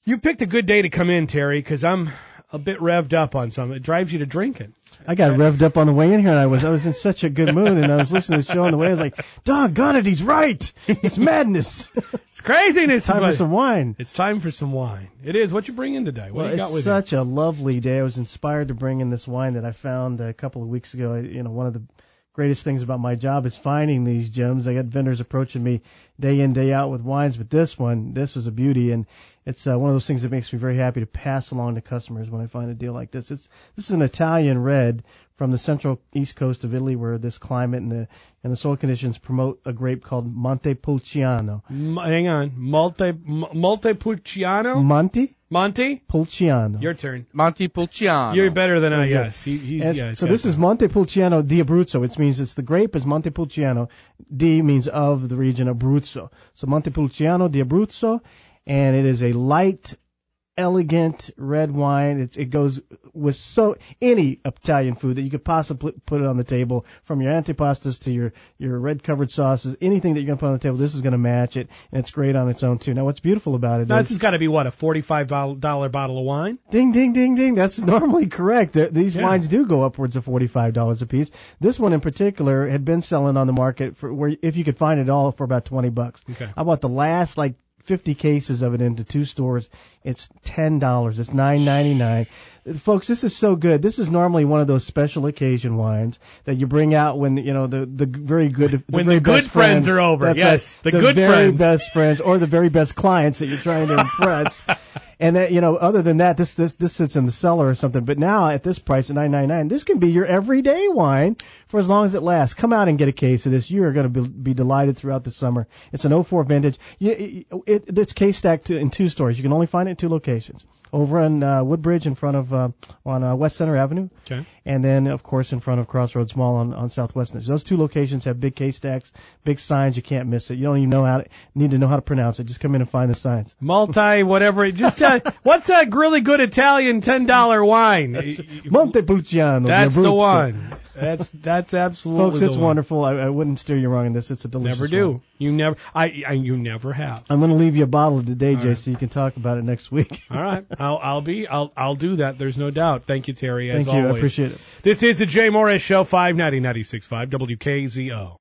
You picked a good day to come in, Terry, because I'm a bit revved up on something. It drives you to drinking. I got revved up on the way in here, and I was in such a good mood, and I was listening to the show on the way. I was like, doggone it, he's right. It's madness. It's craziness. It's time for some wine. It's time for some wine. It is. What you bring in today? What do you got with you? It's such a lovely day. I was inspired to bring in this wine that I found a couple of weeks ago. One of the greatest things about my job is finding these gems. I got vendors approaching me day in, day out with wines, but this is a beauty, and it's one of those things that makes me very happy to pass along to customers when I find a deal like this. This is an Italian red from the central east coast of Italy, where this climate and the soil conditions promote a grape called Montepulciano. Hang on, Montepulciano. Montepulciano. Your turn. Montepulciano. You're better than I. Yes. So this is Montepulciano di Abruzzo, which means it's the grape is Montepulciano. Di means of the region Abruzzo. So Montepulciano di Abruzzo. And it is a light, elegant red wine. It goes with any Italian food that you could possibly put it on the table, from your antipastas to your red covered sauces, anything that you're going to put on the table. This is going to match it, and it's great on its own too. Now, what's beautiful about it this has got to be what, a $45 bottle of wine? Ding, ding, ding, ding. That's normally correct. These wines do go upwards of $45 a piece. This one in particular had been selling on the market if you could find it all, for about $20. Okay. I bought the last 50 cases of it into 2 stores. It's $10. It's $9.99. Folks, this is so good. This is normally one of those special occasion wines that you bring out when the very good when the good friends are over. Yes, right, the good very friends, best friends, or the very best clients that you're trying to impress. And that, other than that, this sits in the cellar or something. But now at this price at $9.99, this can be your everyday wine for as long as it lasts. Come out and get a case of this. You are going to be delighted throughout the summer. It's an 04 vintage. It's case stacked in 2 stores. You can only find it in 2 locations. Over on Woodbridge in front of on West Center Avenue. Okay. And then, of course, in front of Crossroads Mall on Southwest. Those 2 locations have big case stacks, big signs. You can't miss it. You don't even need to know how to pronounce it. Just come in and find the signs. Whatever. Just what's that really good Italian $10 wine? Montepulciano. That's the one. That's absolutely. Folks, it's wonderful. I wouldn't steer you wrong in this. It's a delicious. Never do. Wine. You never. You never have. I'm going to leave you a bottle today, Jay, so you can talk about it next week. All right. I'll do that. There's no doubt. Thank you, Terry. Thank you. I appreciate it. This is the Jay Morris Show, 590-96.5 WKZO.